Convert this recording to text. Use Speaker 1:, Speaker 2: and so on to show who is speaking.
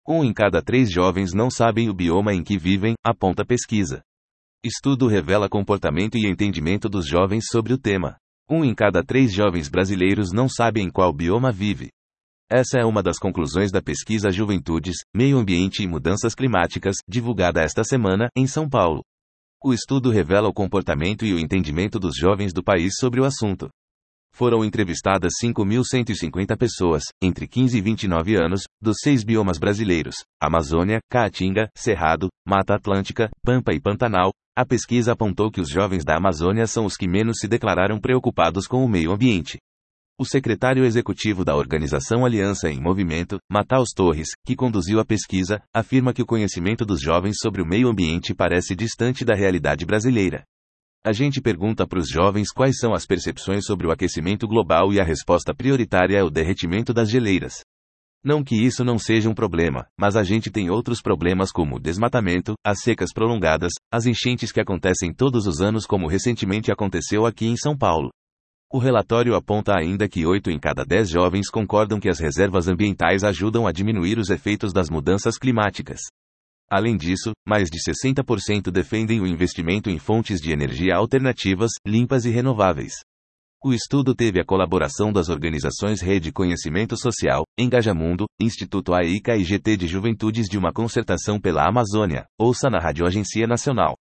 Speaker 1: 1 em cada 3 jovens não sabem o bioma em que vivem, aponta pesquisa. Estudo revela comportamento e entendimento dos jovens sobre o tema. 1 em cada 3 jovens brasileiros não sabe em qual bioma vive. Essa é uma das conclusões da pesquisa Juventudes, Meio Ambiente e Mudanças Climáticas, divulgada esta semana, em São Paulo. O estudo revela o comportamento e o entendimento dos jovens do país sobre o assunto. Foram entrevistadas 5.150 pessoas, entre 15 e 29 anos, dos 6 biomas brasileiros: Amazônia, Caatinga, Cerrado, Mata Atlântica, Pampa e Pantanal. A pesquisa apontou que os jovens da Amazônia são os que menos se declararam preocupados com o meio ambiente. O secretário executivo da organização Aliança em Movimento, Matheus Torres, que conduziu a pesquisa, afirma que o conhecimento dos jovens sobre o meio ambiente parece distante da realidade brasileira. A gente pergunta para os jovens quais são as percepções sobre o aquecimento global e a resposta prioritária é o derretimento das geleiras. Não que isso não seja um problema, mas a gente tem outros problemas como o desmatamento, as secas prolongadas, as enchentes que acontecem todos os anos como recentemente aconteceu aqui em São Paulo. O relatório aponta ainda que 8 em cada 10 jovens concordam que as reservas ambientais ajudam a diminuir os efeitos das mudanças climáticas. Além disso, mais de 60% defendem o investimento em fontes de energia alternativas, limpas e renováveis. O estudo teve a colaboração das organizações Rede Conhecimento Social, Engajamundo, Instituto AICA e GT de Juventudes de uma Concertação pela Amazônia. Ouça na Rádio Agência Nacional.